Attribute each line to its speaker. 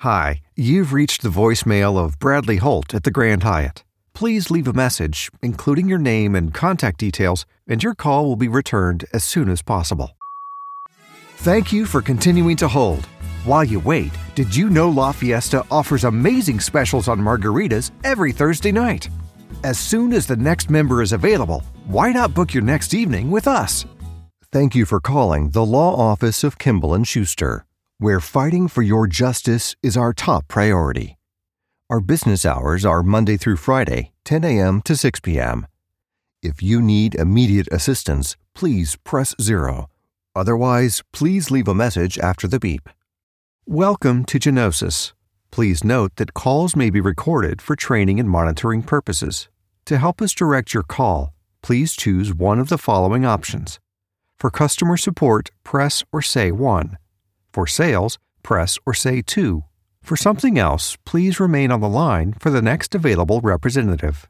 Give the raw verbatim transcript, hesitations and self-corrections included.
Speaker 1: Hi, you've reached the voicemail of Bradley Holt at the Grand Hyatt. Please leave a message, including your name and contact details, and your call will be returned as soon as possible. Thank you for continuing to hold. While you wait, did you know La Fiesta offers amazing specials on margaritas every Thursday night? As soon as the next member is available, why not book your next evening with us? Thank you for calling the Law Office of Kimball and Schuster, where fighting for your justice is our top priority. Our business hours are Monday through Friday, ten a.m. to six p.m. If you need immediate assistance, please press zero. Otherwise, please leave a message after the beep. Welcome to Genosis. Please note that calls may be recorded for training and monitoring purposes. To help us direct your call, please choose one of the following options. For customer support, press or say one. For sales, press or say two. For something else, please remain on the line for the next available representative.